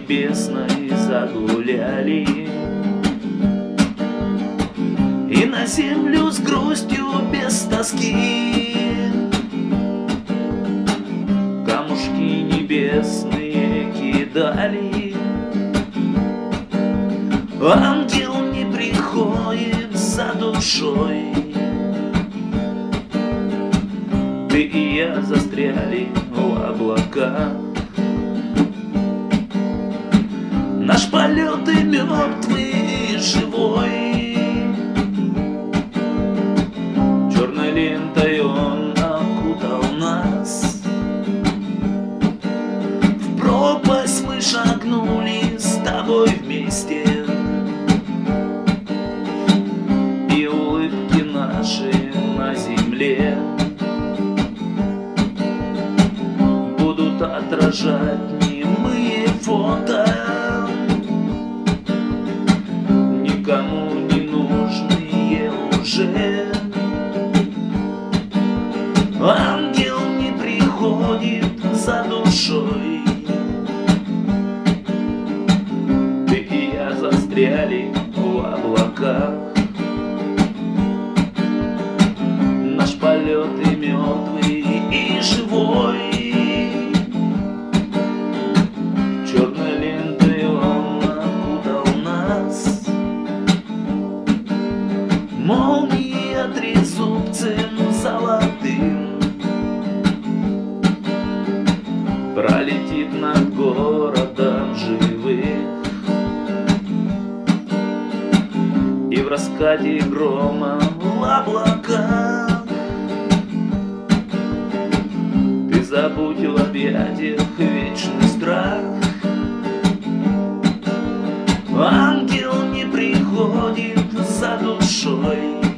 небесной загуляли, и на землю с грустью без тоски камушки небесные кидали. Ангел не приходит за душой, ты и я застряли в облаках. Наш полет и мертвый, и живой, черной лентой он окутал нас. В пропасть мы шагнули с тобой вместе, и улыбки наши на земле будут отражать немые фото, никому не нужные уже. Ангел не приходит за душой, ты и я застряли в облаках. Наш полет и мертвый, и живой, черной лентой он окутал нас. Молния трезубцем золотым пролетит над городом живых, и в раскате грома в облаках ты забудь в объятиях вечный страх. Ангел не приходит за душой,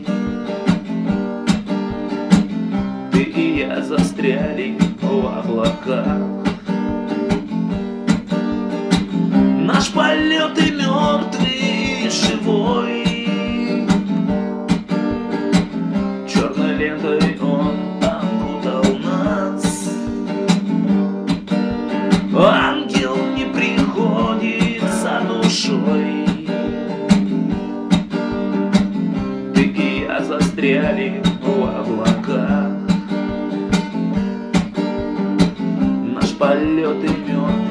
ты и я застряли в облаках. Наш полет и мертвый, и живой, черной лентой он окутал нас. Ангел не приходит за душой, ты и я застряли в облаках. Наш полет и мертвый,